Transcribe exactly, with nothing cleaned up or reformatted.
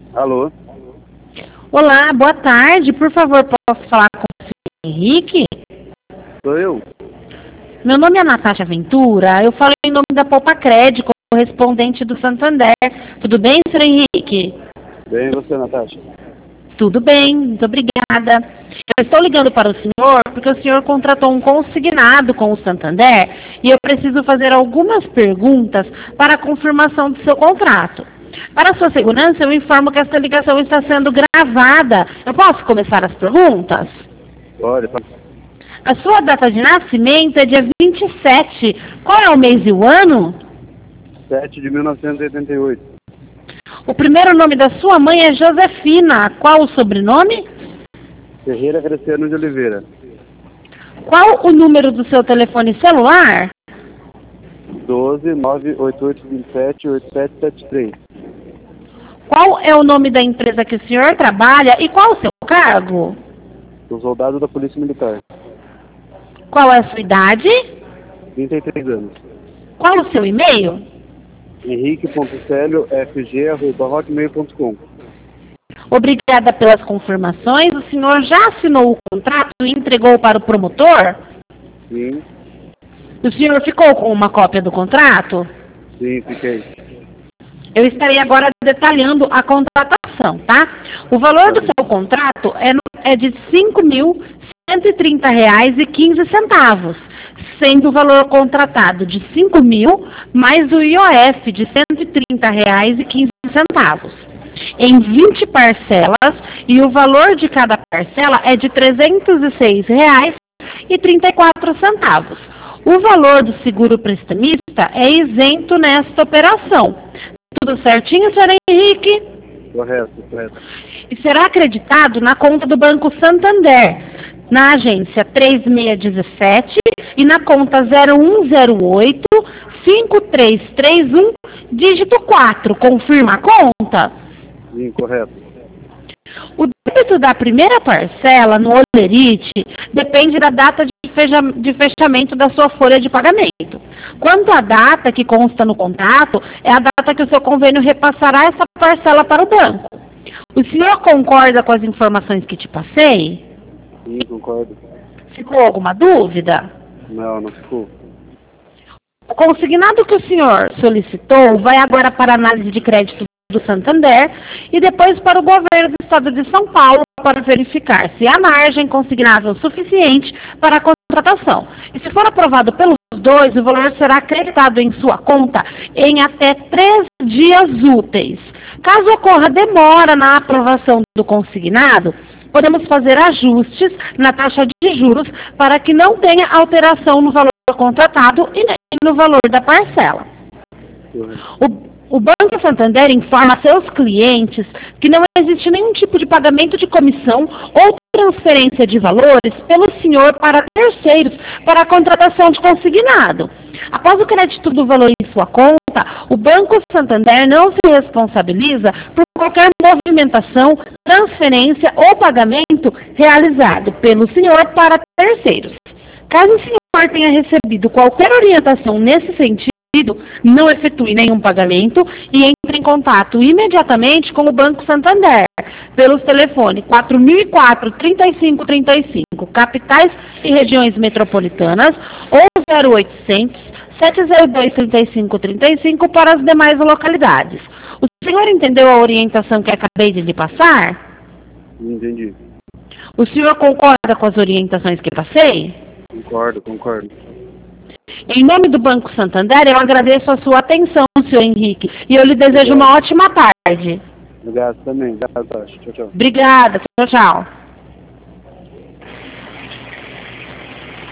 Alô? Olá, boa tarde. Por favor, posso falar com o senhor Henrique? Sou eu? Meu nome é Natasha Ventura. Eu falo em nome da Poupa Crédito, correspondente do Santander. Tudo bem, senhor Henrique? Bem, e você, Natasha? Tudo bem, muito obrigada. Eu estou ligando para o senhor porque o senhor contratou um consignado com o Santander e eu preciso fazer algumas perguntas para a confirmação do seu contrato. Para a sua segurança, eu informo que esta ligação está sendo gravada. Eu posso começar as perguntas? Pode, pode. A sua data de nascimento é dia vinte e sete. Qual é o mês e o ano? sete de mil novecentos e oitenta e oito. O primeiro nome da sua mãe é Josefina. Qual o sobrenome? Ferreira Graciano de Oliveira. Qual o número do seu telefone celular? doze, nove oito oito dois sete, oito sete sete três. Qual é o nome da empresa que o senhor trabalha e qual o seu cargo? Sou soldado da Polícia Militar. Qual é a sua idade? trinta e três anos. Qual o seu e-mail? henrique ponto celio f g arroba hotmail ponto com. Obrigada pelas confirmações. O senhor já assinou o contrato e entregou para o promotor? Sim, O senhor ficou com uma cópia do contrato? sim, fiquei. Eu estarei agora detalhando a contratação, tá? O valor do seu contrato é, no, é de cinco mil cento e trinta reais e quinze centavos, sendo o valor contratado de cinco mil mais o I O F de cento e trinta reais e quinze centavos, em vinte parcelas, e o valor de cada parcela é de trezentos e seis reais e trinta e quatro centavos. O valor do seguro prestamista é isento nesta operação. Tudo certinho, senhor Henrique? Correto, correto. E será acreditado na conta do Banco Santander, na agência três seis um sete e na conta zero um zero oito, cinco três três um, dígito quatro. Confirma a conta? Sim, correto. O débito da primeira parcela no Olerite depende da data de fecha- de fechamento da sua folha de pagamento. Quanto à data que consta no contrato, é a data que o seu convênio repassará essa parcela para o banco. O senhor concorda com as informações que te passei? Sim, concordo. Ficou alguma dúvida? Não, não ficou. O consignado que o senhor solicitou vai agora para a análise de crédito do Santander e depois para o governo do estado de São Paulo para verificar se há margem consignável suficiente para a contratação. E se for aprovado pelos dois, o valor será acreditado em sua conta em até três dias úteis. Caso ocorra demora na aprovação do consignado, podemos fazer ajustes na taxa de juros para que não tenha alteração no valor contratado e nem no valor da parcela. O O Banco Santander informa a seus clientes que não existe nenhum tipo de pagamento de comissão ou transferência de valores pelo senhor para terceiros para a contratação de consignado. Após o crédito do valor em sua conta, o Banco Santander não se responsabiliza por qualquer movimentação, transferência ou pagamento realizado pelo senhor para terceiros. Caso o senhor tenha recebido qualquer orientação nesse sentido, não efetue nenhum pagamento e entre em contato imediatamente com o Banco Santander pelos telefones quatro mil e quatro, trinta e cinco trinta e cinco, capitais e regiões metropolitanas, ou zero oitocentos, sete zero dois, trinta e cinco trinta e cinco para as demais localidades. O senhor entendeu a orientação que acabei de lhe passar? Entendi. O senhor concorda com as orientações que passei? Concordo, concordo. Em nome do Banco Santander, eu agradeço a sua atenção, senhor Henrique, e eu lhe desejo uma ótima tarde. Obrigado também. Obrigado, Natasha. Tchau, tchau. Obrigada. Tchau, tchau.